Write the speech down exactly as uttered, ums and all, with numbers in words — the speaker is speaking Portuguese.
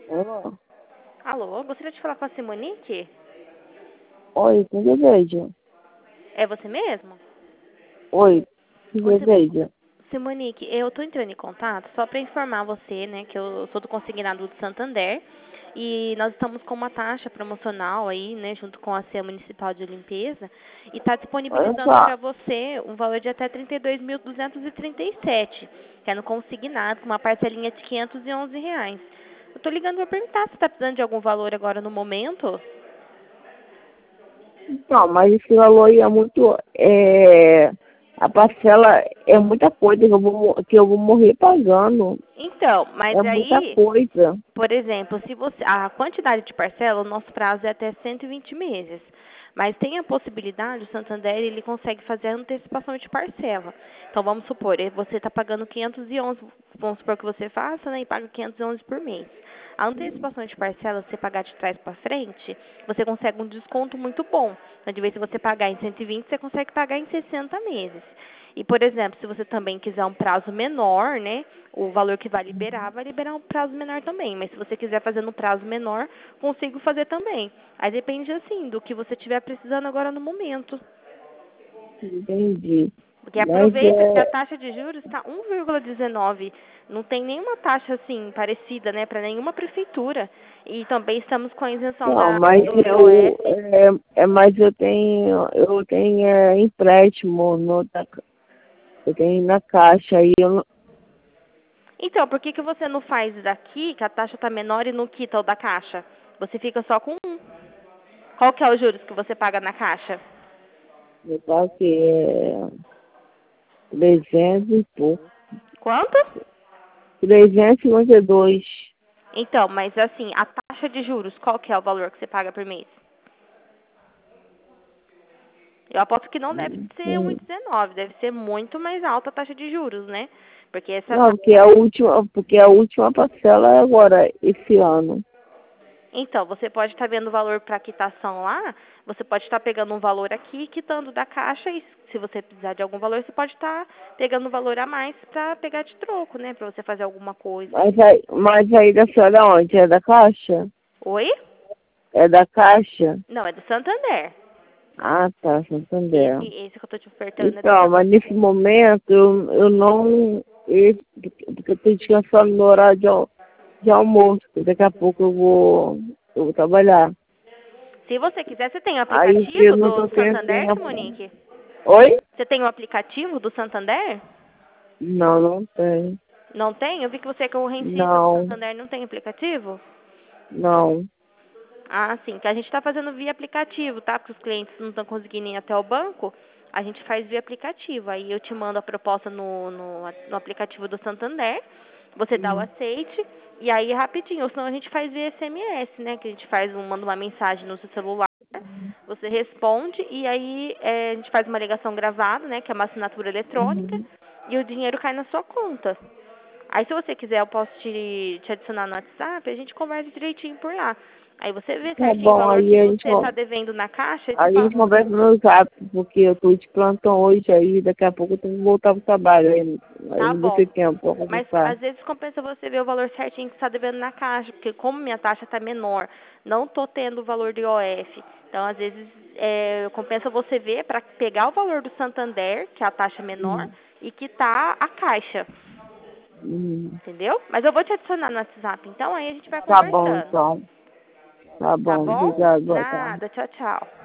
Alô? Alô, gostaria de falar com a Simonique? Oi, que deseja? É você mesmo? Oi, que Ô, Sim- deseja? Simonique, eu tô entrando em contato só para informar você, né, que eu sou do consignado do Santander e nós estamos com uma taxa promocional aí, né, junto com a C E A Municipal de Limpeza e está Olha disponibilizando só, para você um valor de até trinta e dois mil duzentos e trinta e sete, que é no consignado, com uma parcelinha de quinhentos e onze reais. Eu tô ligando para perguntar se está precisando de algum valor agora no momento. então, mas esse valor aí é muito. É, a parcela é muita coisa que eu vou, mo- que eu vou morrer pagando. Então, mas É muita aí coisa. por exemplo, se você a quantidade de parcela, o nosso prazo é até cento e vinte meses. Mas tem a possibilidade, o Santander, ele consegue fazer a antecipação de parcela. Então, vamos supor, eh, você está pagando quinhentos e onze, vamos supor que você faça, né, e paga quinhentos e onze por mês. A antecipação de parcela, se você pagar de trás para frente, você consegue um desconto muito bom. Então, de vez em você pagar em cento e vinte, você consegue pagar em sessenta meses. E, por exemplo, se você também quiser um prazo menor, né, o valor que vai liberar, vai liberar um prazo menor também. Mas se você quiser fazer no prazo menor, consigo fazer também. Aí depende, assim, do que você estiver precisando agora no momento. Entendi. Porque Mas aproveita que a é. taxa de juros está um vírgula dezenove. Não tem nenhuma taxa, assim, parecida, né, para nenhuma prefeitura. E também estamos com a isenção Não, da, mas do é o. I O F. É, é, mas eu tenho. Eu tenho é, empréstimo no, da- eu tenho na caixa aí. Eu não, Então, por que, que você não faz daqui, que a taxa está menor, e não quita o da caixa? Você fica só com um. Qual que é os juros que você paga na caixa? eu pago que é trezentos e pouco. Quanto? trezentos e cinquenta e dois. Então, mas assim, a taxa de juros, qual que é o valor que você paga por mês? Eu aposto que não deve ser um Hum, vírgula dezenove, deve ser muito mais alta a taxa de juros, né? Porque essa Não, porque a taxa. última, porque a última parcela é agora, esse ano. Então, você pode estar vendo o valor para quitação lá, você pode estar pegando um valor aqui, quitando da caixa, e se você precisar de algum valor, você pode estar pegando um valor a mais para pegar de troco, né? Para você fazer alguma coisa. Mas aí, mas aí da senhora é onde? É da Caixa? Oi? É da Caixa? Não, é do Santander. Ah, tá, Esse, Santander. esse que eu tô te ofertando é do Então, mas nesse Santander. momento eu, eu não. Eu, porque eu estou descansando no horário de, al- de almoço, porque daqui a pouco eu vou, eu vou trabalhar. Se você quiser, você tem o Aí eu aplicativo não do estou tendo Santander, tempo. Simonique? Oi? Você tem o aplicativo do Santander? Não, não tem. Não tem? Eu vi que você é correntista do Não, Santander, não tem aplicativo? não. Ah, sim, que a gente está fazendo via aplicativo, tá? Porque os clientes não estão conseguindo ir até o banco, a gente faz via aplicativo. Aí eu te mando a proposta no, no, no aplicativo do Santander, você dá o Hum. aceite, e aí é rapidinho. Ou senão a gente faz via S M S, né? Que a gente faz um, manda uma mensagem no seu celular, você responde, e aí é, a gente faz uma ligação gravada, né? Que é uma assinatura eletrônica, Uhum. e o dinheiro cai na sua conta. Aí, se você quiser, eu posso te, te adicionar no WhatsApp, a gente conversa direitinho por lá. Aí você vê Tá certinho o bom, valor aí que a gente, você está con- devendo na caixa e você a fala, gente conversa no zap, porque eu tô de plantão hoje, aí daqui a pouco eu tenho que voltar pro trabalho, aí, aí tá não vou ter bom. tempo pra Mas conversar. às vezes compensa você ver o valor certinho que você está devendo na caixa, porque como minha taxa está menor, não tô tendo o valor do I O F. Então, às vezes, é, compensa você ver para pegar o valor do Santander, que é a taxa menor, Hum. e quitar a caixa. Hum. Entendeu? Mas eu vou te adicionar no WhatsApp, então aí a gente vai Tá bom, conversando. então. Tá Tá bom, bom? obrigado, boa tarde. Nada. Tchau, tchau.